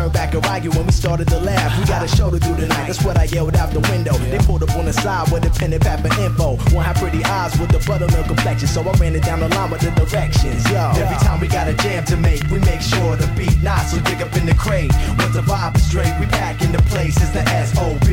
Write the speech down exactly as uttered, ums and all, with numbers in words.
turned back and argue when we started to laugh. We got a show to do tonight, that's what I yelled out the window. They pulled up on the side with a pen and pad for info. One had pretty eyes with the buttermilk complexion, so I ran it down the line with the directions. Yo, every time we got a jam to make, we make sure the beat nice, so dig up in the crate. Once the vibe is straight, we back in the place. It's the S O B